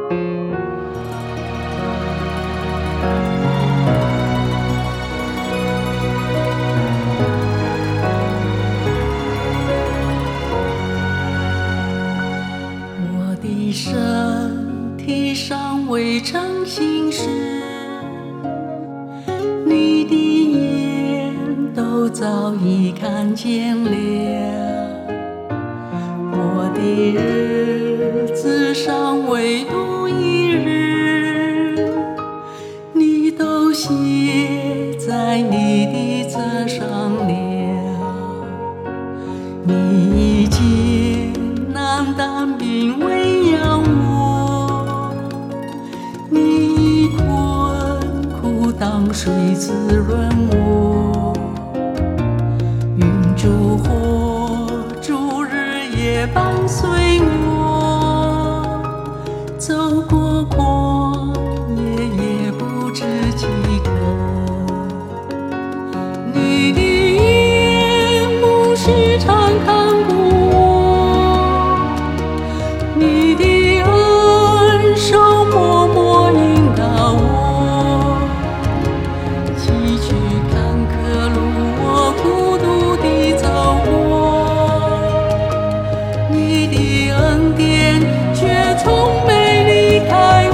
我的身体尚未成形时，你的眼都早已看见了。我的日子尚未度一日，你都写在你的册上了。你以艰难担并喂养我，你以困苦当水滋润我。云柱火柱日夜伴随我，走过旷野也不知饥渴。你的眼目时常看顾我，你的恩手默默引导我。崎岖坎坷路我孤独地走过，你的恩典却从没离开我。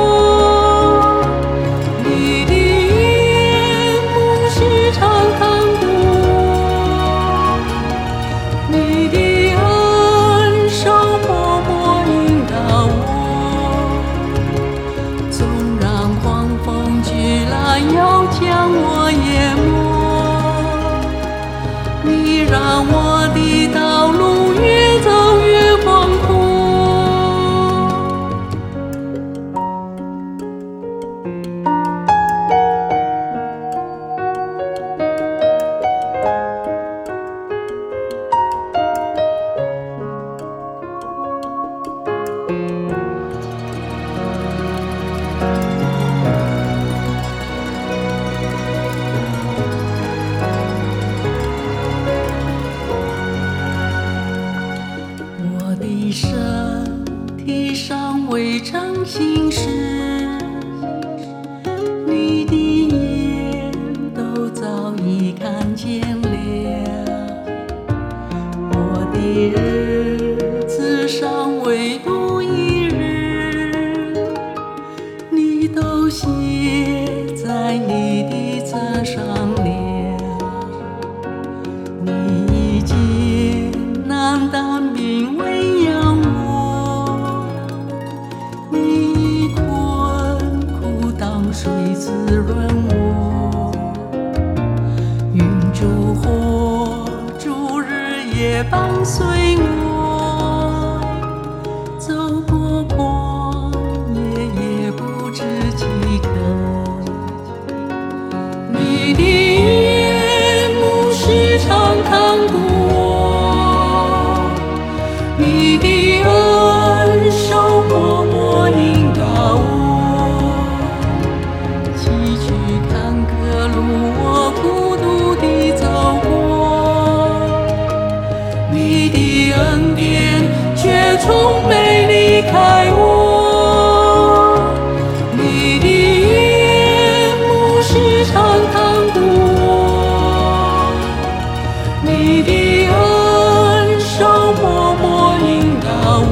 你的眼目时常看顾我，你的恩手默默引导我。纵然狂风巨浪要将我淹没，你让我的道路越走越广阔。我的身体尚未成形时，你的眼都早已看见了。我的日子尚未度一日，你都写在你的册上了。你以艰难担并喂养我，你以困苦当水滋润我。云柱火柱日夜伴随我，走过旷野也不知饥渴。你的眼目时常看顾我，你的恩手默默引导我。崎岖坎坷路我孤独地走过，你的恩典却从没离开我。你的眼目时常看顾我，你的恩手默默引导我。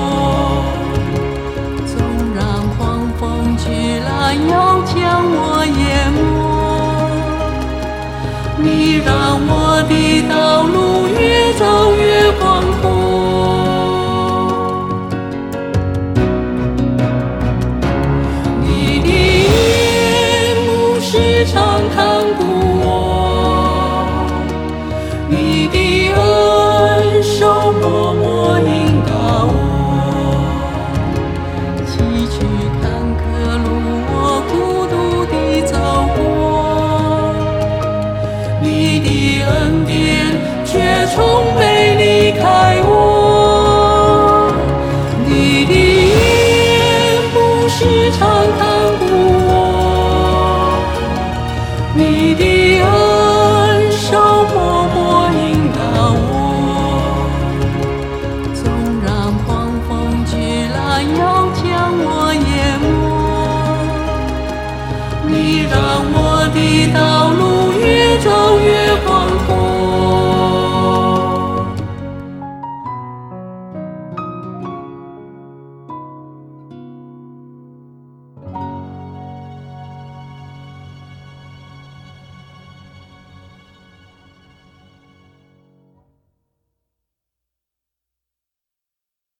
纵然狂风巨浪要将我淹没，你让我的道路越走越广阔。你的眼目时常看顾我，你的恩手默默引导我。崎岖坎坷路我孤独地走过，你的恩典却从